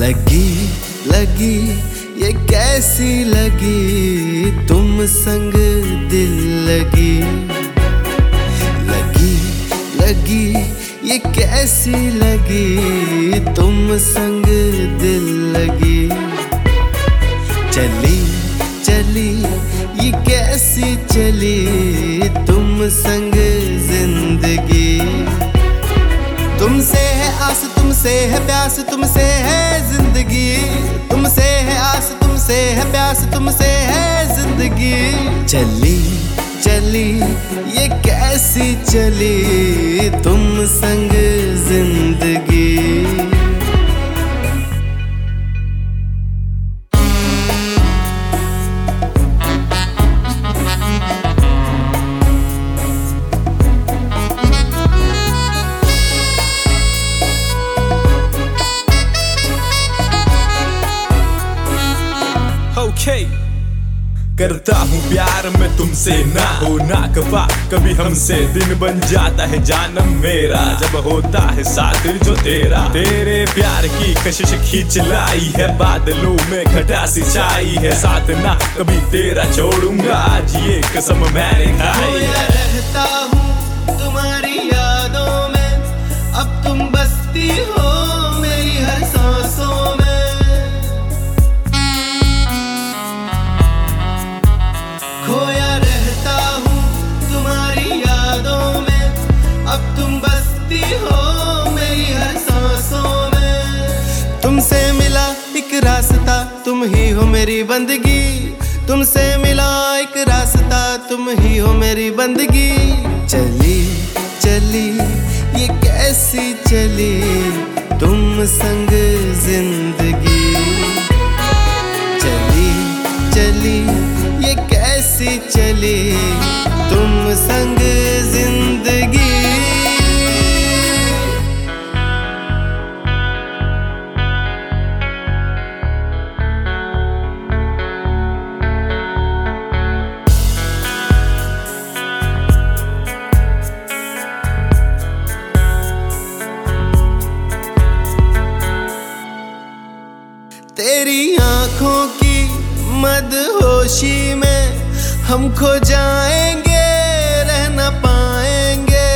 लगी लगी ये कैसी लगी तुम संग दिल लगी। लगी लगी ये कैसी लगी तुम संग दिल लगी। चली चली ये कैसी चली तुम संग जिंदगी। तुमसे है आस तुमसे है प्यास तुमसे है जिंदगी। तुमसे है आस तुमसे है प्यास तुमसे है जिंदगी। चली चली ये कैसी चली तुम संग जिंदगी। करता हूँ प्यार मैं तुमसे ना हो ना कफा कभी हमसे दिन बन जाता है जानम मेरा। जब होता है साथ जो तेरा तेरे प्यार की कशिश खींच लाई है बादलों में घटा सिंचाई है। साथ ना कभी तेरा छोड़ूंगा आज ये कसम मैंने खाई है। रहता हूँ तुम्हारी यादों में अब तुम बसती हो मेरी हर सांसों में। खोया रहता हूँ तुम्हारी यादों में अब तुम बसती हो मेरी हर सांसों में। तुमसे मिला एक रास्ता तुम ही हो मेरी बंदगी। तुमसे मिला एक रास्ता तुम ही हो मेरी बंदगी। चली चली ये कैसी चली तुम संग जिंदगी। चली चली ये कैसी चली तुम संग जिंदगी। तेरी आँखों की मदहोशी में हम खो जाएंगे रह न पाएंगे।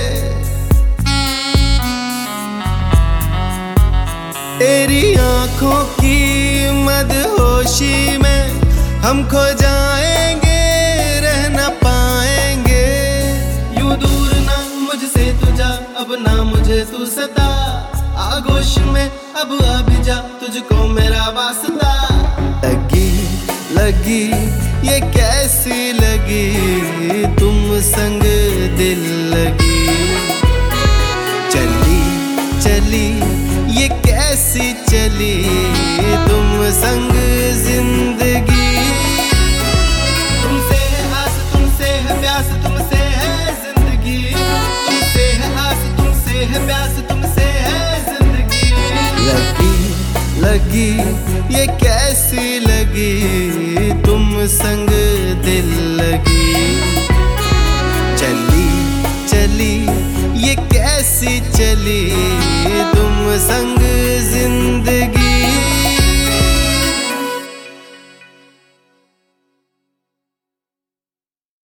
तेरी आँखों की मदहोशी में हम खो जाएंगे रह न पाएंगे। यूं दूर ना मुझसे तू जा अब ना मुझे तू सता। आगोश में अब आ भी जा तुझको मेरा वास्ता। लगी लगी ये कैसी लगी तुम संग दिल लगी। चली चली ये कैसी चली तुम संग जिंदगी। तुमसे है आस तुमसे है प्यास तुमसे है जिंदगी। तुमसे है आस तुमसे है प्यास तुमसे है जिंदगी। लगी लगी ये कैसी लगी तुम संग दिल लगी। चली चली ये कैसी चली तुम संग